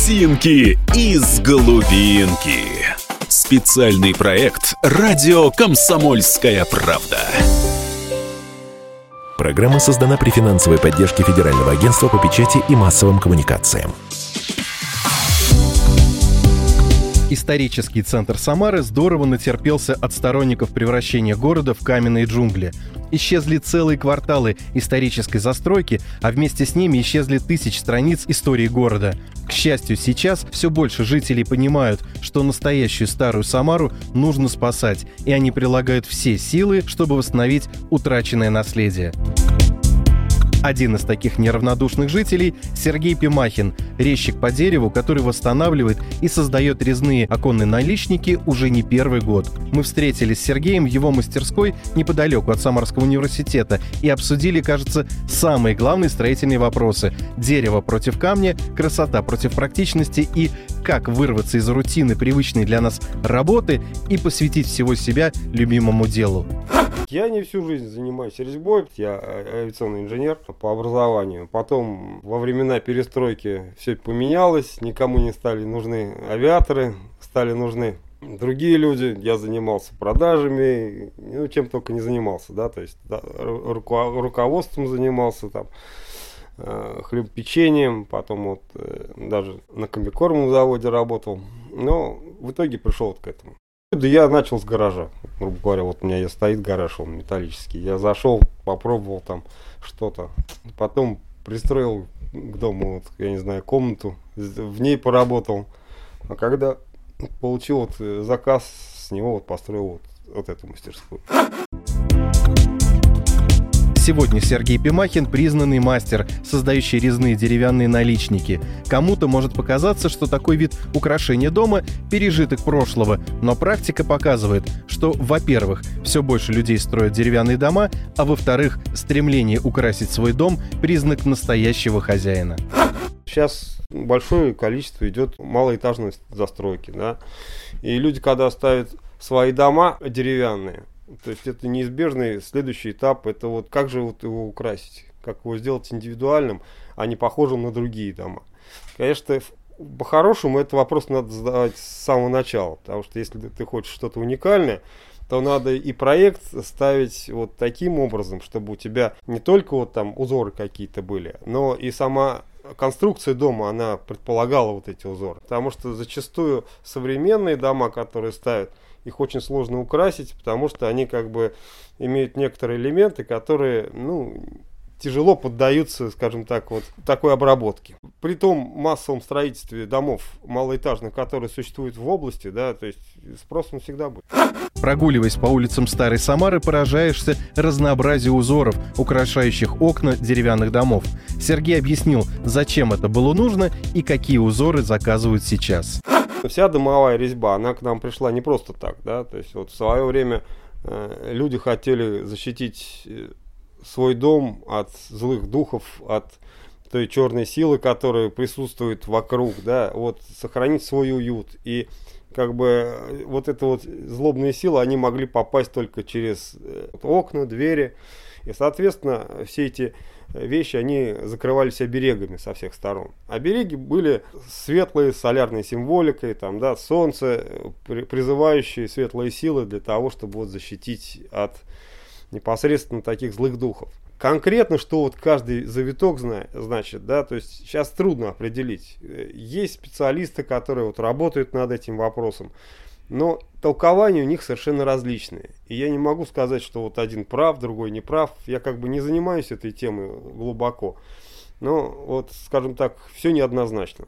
Картинки из глубинки. Специальный проект «Радио Комсомольская правда». Программа создана при финансовой поддержке Федерального агентства по печати и массовым коммуникациям. Исторический центр Самары здорово натерпелся от сторонников превращения города в каменные джунгли. Исчезли целые кварталы исторической застройки, а вместе с ними исчезли тысячи страниц истории города. К счастью, сейчас все больше жителей понимают, что настоящую старую Самару нужно спасать, и они прилагают все силы, чтобы восстановить утраченное наследие. Один из таких неравнодушных жителей – Сергей Пимахин, резчик по дереву, который восстанавливает и создает резные оконные наличники уже не первый год. Мы встретились с Сергеем в его мастерской неподалеку от Самарского университета и обсудили, кажется, самые главные строительные вопросы – дерево против камня, красота против практичности и как вырваться из рутины привычной для нас работы и посвятить всего себя любимому делу. Я не всю жизнь занимаюсь резьбой, я авиационный инженер по образованию. Потом во времена перестройки все поменялось, никому не стали нужны авиаторы, стали нужны другие люди. Я занимался продажами, чем только не занимался, да, то есть руководством занимался, там, хлебопечением, потом вот даже на комбикормовом заводе работал. Но в итоге пришел вот к этому. Да я начал с гаража, грубо говоря, вот у меня стоит гараж, он металлический. Я зашел, попробовал там что-то, потом пристроил к дому, вот, я не знаю, комнату, в ней поработал. А когда получил вот заказ, с него вот построил вот эту мастерскую. Сегодня Сергей Пимахин – признанный мастер, создающий резные деревянные наличники. Кому-то может показаться, что такой вид украшения дома – пережиток прошлого, но практика показывает, что, во-первых, все больше людей строят деревянные дома, а во-вторых, стремление украсить свой дом – признак настоящего хозяина. Сейчас большое количество идет малоэтажной застройки, да, и люди, когда ставят свои дома деревянные, то есть это неизбежный следующий этап, это вот как же вот его украсить, как его сделать индивидуальным, а не похожим на другие дома. Конечно, по-хорошему этот вопрос надо задавать с самого начала, потому что если ты хочешь что-то уникальное, то надо и проект ставить вот таким образом, чтобы у тебя не только вот там узоры какие-то были, но и сама конструкция дома, она предполагала вот эти узоры. Потому что зачастую современные дома, которые ставят, их очень сложно украсить, потому что они как бы имеют некоторые элементы, которые, тяжело поддаются, скажем так, вот такой обработке. При том массовом строительстве домов малоэтажных, которые существуют в области, да, то есть спрос он всегда будет. Прогуливаясь по улицам Старой Самары, поражаешься разнообразию узоров, украшающих окна деревянных домов. Сергей объяснил, зачем это было нужно и какие узоры заказывают сейчас. Вся домовая резьба, она к нам пришла не просто так, да, то есть вот в свое время люди хотели защитить свой дом от злых духов, от той черной силы, которая присутствует вокруг, да, вот сохранить свой уют. И как бы вот эта вот злобные силы, они могли попасть только через окна, двери. И, соответственно, все эти вещи, они закрывались оберегами со всех сторон. Обереги были светлые, с солярной символикой, там, да, солнце, призывающие светлые силы для того, чтобы вот защитить от непосредственно таких злых духов. Конкретно, что вот каждый завиток значит, да, то есть сейчас трудно определить. Есть специалисты, которые вот работают над этим вопросом, но толкования у них совершенно различные. И я не могу сказать, что вот один прав, другой не прав. Я как бы не занимаюсь этой темой глубоко. Но вот, скажем так, все неоднозначно.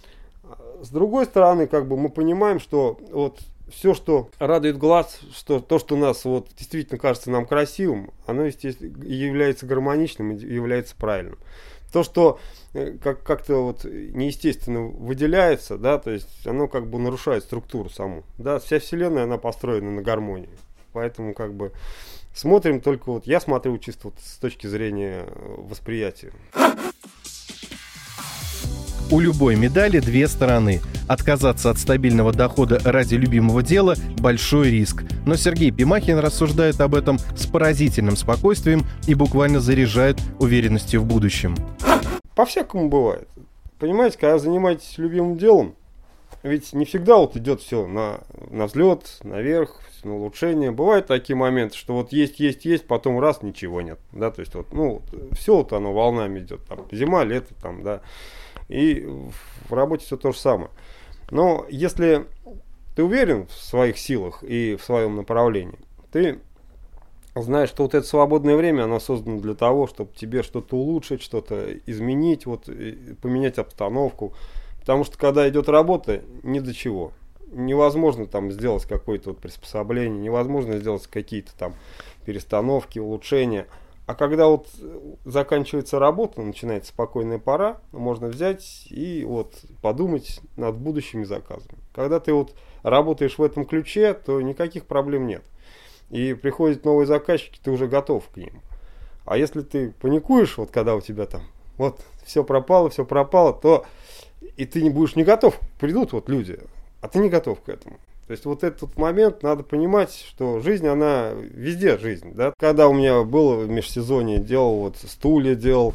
С другой стороны, как бы мы понимаем, что вот все, что радует глаз, что то, что нас вот действительно кажется нам красивым, оно, естественно, является гармоничным и является правильным. То, что как-то вот неестественно выделяется, да, то есть оно как бы нарушает структуру саму. Да, вся Вселенная, она построена на гармонии. Поэтому как бы смотрим только вот, я смотрю чисто вот с точки зрения восприятия. У любой медали две стороны. Отказаться от стабильного дохода ради любимого дела – большой риск. Но Сергей Пимахин рассуждает об этом с поразительным спокойствием и буквально заряжает уверенностью в будущем. По-всякому бывает. понимаете, когда занимаетесь любимым делом, ведь не всегда вот идет все на взлет, наверх, на улучшение. Бывают такие моменты, что вот есть, потом раз ничего нет, да, то есть вот, ну, все вот оно волнами идет, там, зима, лето, там, да, и в работе все то же самое. Но если ты уверен в своих силах и в своем направлении, ты знаешь, что вот это свободное время, оно создано для того, чтобы тебе что-то улучшить, что-то изменить, вот, поменять обстановку. Потому что когда идет работа, ни до чего. Невозможно там сделать какое-то вот приспособление, невозможно сделать какие-то там перестановки, улучшения. А когда вот заканчивается работа, начинается спокойная пора, можно взять и вот подумать над будущими заказами. Когда ты вот работаешь в этом ключе, то никаких проблем нет. И приходят новые заказчики, ты уже готов к ним. А если ты паникуешь, вот когда у тебя там вот все пропало, то и ты не будешь не готов, придут вот люди, а ты не готов к этому. То есть вот этот момент надо понимать, что жизнь, она везде жизнь. Да? Когда у меня было в межсезонье, делал вот стулья, делал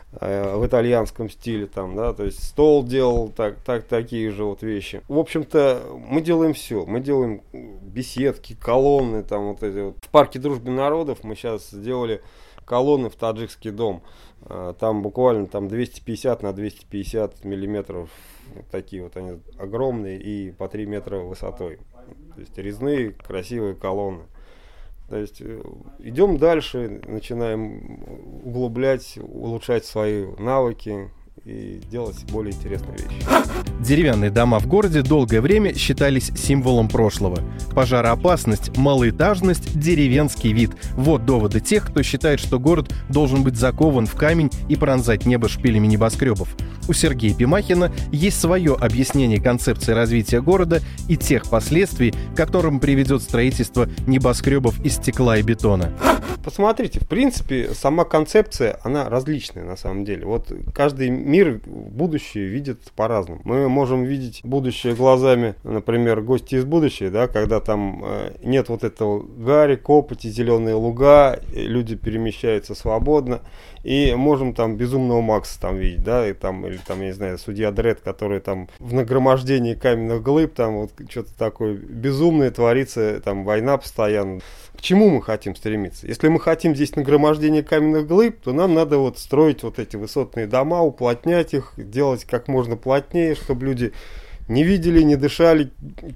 в итальянском стиле, там, да, то есть стол делал, такие же вот вещи. В общем-то, мы делаем все. Мы делаем беседки, колонны, там вот эти вот. В парке Дружбы Народов мы сейчас сделали колонны в таджикский дом. Там буквально там 250 на 250 миллиметров, вот такие вот они огромные и по 3 метра высотой. То есть резные красивые колонны. То есть идем дальше, начинаем углублять, улучшать свои навыки и делать более интересные вещи. Деревянные дома в городе долгое время считались символом прошлого. Пожароопасность, малоэтажность, деревенский вид. Вот доводы тех, кто считает, что город должен быть закован в камень и пронзать небо шпилями небоскребов. У Сергея Пимахина есть свое объяснение концепции развития города и тех последствий, к которым приведет строительство небоскребов из стекла и бетона. Посмотрите, в принципе, сама концепция, она различная на самом деле. Вот каждый мир будущее видит по-разному. Мы можем видеть будущее глазами, например, гости из будущего, да, когда там нет вот этого гари, копоти, зеленые луга, люди перемещаются свободно. И можем там безумного Макса там видеть, да, и там, или там, я не знаю, судья Дред, который там в нагромождении каменных глыб, там вот что-то такое безумное творится, там война постоянно. К чему мы хотим стремиться? Если мы хотим здесь нагромождение каменных глыб, то нам надо вот строить вот эти высотные дома, уплотнять их, делать как можно плотнее, чтобы люди не видели, не дышали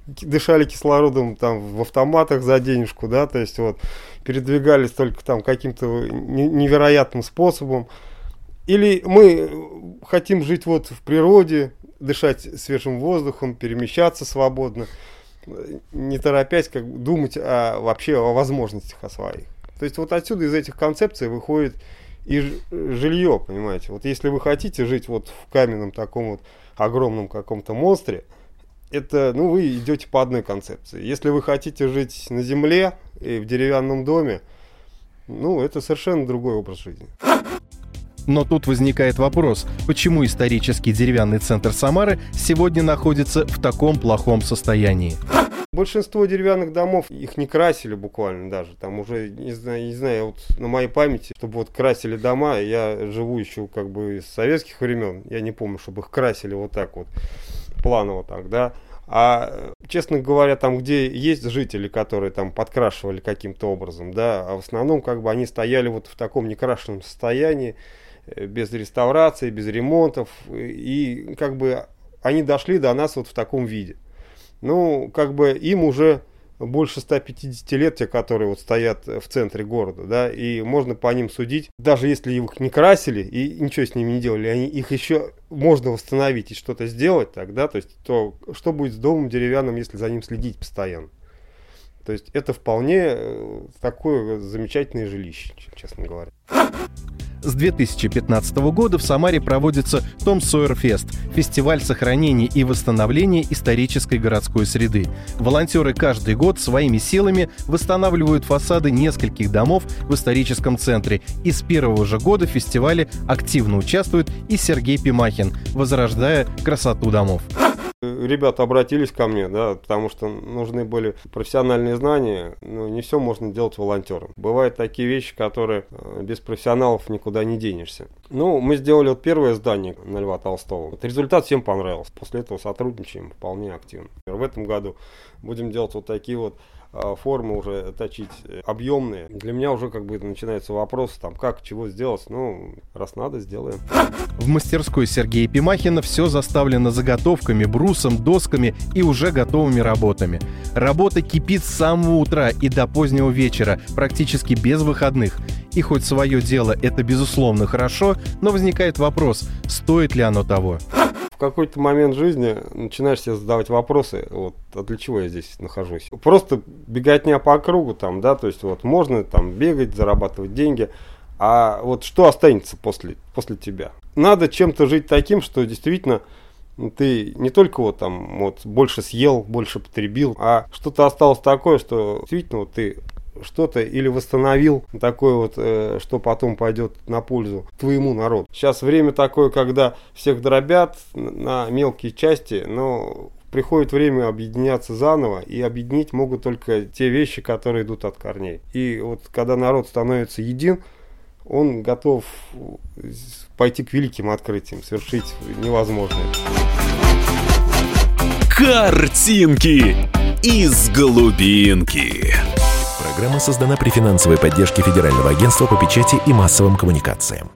кислородом там в автоматах за денежку, да, то есть вот передвигались только там каким-то невероятным способом. Или мы хотим жить вот в природе, дышать свежим воздухом, перемещаться свободно, не торопясь, думать вообще о возможностях о своих. То есть вот отсюда из этих концепций выходит и жилье, понимаете. Вот если вы хотите жить вот в каменном таком вот огромном каком-то монстре, это, ну, вы идете по одной концепции. Если вы хотите жить на земле и в деревянном доме, ну, это совершенно другой образ жизни. Но тут возникает вопрос, почему исторический деревянный центр Самары сегодня находится в таком плохом состоянии? Большинство деревянных домов, их не красили буквально даже. Там уже, не знаю, вот на моей памяти, чтобы вот красили дома, я живу еще как бы из советских времен, я не помню, чтобы их красили вот так вот, планово так, да. А, честно говоря, там, где есть жители, которые там подкрашивали каким-то образом, да, а в основном как бы они стояли вот в таком некрашенном состоянии, без реставрации, без ремонтов, и как бы они дошли до нас вот в таком виде. Ну, как бы им уже больше 150 лет, те, которые вот стоят в центре города, да, и можно по ним судить, даже если их не красили и ничего с ними не делали, их еще можно восстановить и что-то сделать тогда, то есть, то что будет с домом деревянным, если за ним следить постоянно? То есть это вполне такое замечательное жилище, честно говоря. С 2015 года в Самаре проводится Том Сойер Фест – фестиваль сохранения и восстановления исторической городской среды. Волонтеры каждый год своими силами восстанавливают фасады нескольких домов в историческом центре. И с первого же года в фестивале активно участвует и Сергей Пимахин, возрождая красоту домов. Ребята обратились ко мне, да, потому что нужны были профессиональные знания, но не все можно делать волонтером. Бывают такие вещи, которые без профессионалов никуда не денешься. Ну, мы сделали вот первое здание на Льва Толстого. Вот результат всем понравился. После этого сотрудничаем вполне активно. В этом году будем делать вот такие вот формы уже точить объемные. Для меня уже как бы начинается вопрос, там, как, чего сделать. Ну, раз надо, сделаем. В мастерской Сергея Пимахина все заставлено заготовками, брусом, досками и уже готовыми работами. Работа кипит с самого утра и до позднего вечера, практически без выходных. И хоть свое дело это безусловно хорошо, но возникает вопрос, стоит ли оно того? В какой-то момент жизни начинаешь себе задавать вопросы, вот, а для чего я здесь нахожусь? Просто беготня по кругу, там, да, то есть вот можно там бегать, зарабатывать деньги, а вот что останется после тебя? Надо чем-то жить таким, что действительно ты не только вот там вот больше съел, больше потребил, а что-то осталось такое, что действительно вот ты что-то или восстановил такое вот, что потом пойдет на пользу твоему народу. Сейчас время такое, когда всех дробят на мелкие части, но приходит время объединяться заново, и объединить могут только те вещи, которые идут от корней. И вот когда народ становится един, он готов пойти к великим открытиям, совершить невозможное. Картинки из глубинки. Программа создана при финансовой поддержке Федерального агентства по печати и массовым коммуникациям.